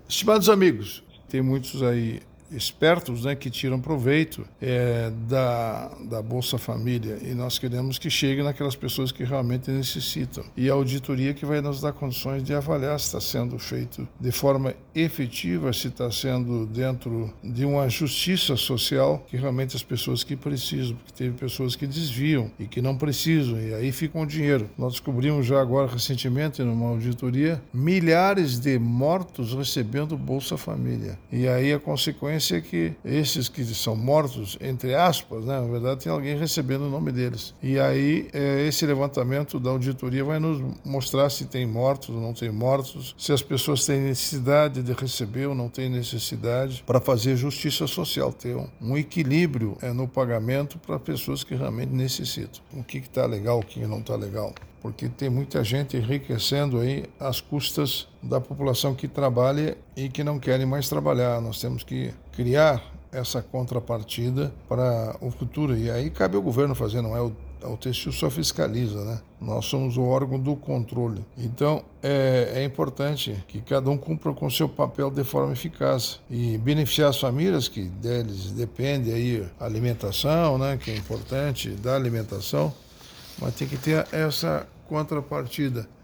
Estimados amigos, tem muitos aí espertos, né, que tiram proveito da Bolsa Família, e nós queremos que chegue naquelas pessoas que realmente necessitam. E a auditoria que vai nos dar condições de avaliar se está sendo feito de forma efetiva, se está sendo dentro de uma justiça social, que realmente as pessoas que precisam, porque teve pessoas que desviam e que não precisam, e aí fica o dinheiro. Nós descobrimos já agora recentemente, numa auditoria, milhares de mortos recebendo Bolsa Família. E aí a consequência é que esses que são mortos, entre aspas, né, na verdade tem alguém recebendo o nome deles. E aí esse levantamento da auditoria vai nos mostrar se tem mortos ou não tem mortos, se as pessoas têm necessidade de receber ou não têm necessidade, para fazer justiça social, ter um equilíbrio no pagamento para pessoas que realmente necessitam. O que está legal, o que não está legal. Porque tem muita gente enriquecendo aí às custas da população que trabalha e que não querem mais trabalhar. Nós temos que criar essa contrapartida para o futuro. E aí cabe ao governo fazer, não é o TCU só fiscaliza, né? Nós somos o órgão do controle. Então, é importante que cada um cumpra com o seu papel de forma eficaz e beneficiar as famílias, que deles depende aí a alimentação, né? Que é importante, da alimentação, mas tem que ter essa contrapartida.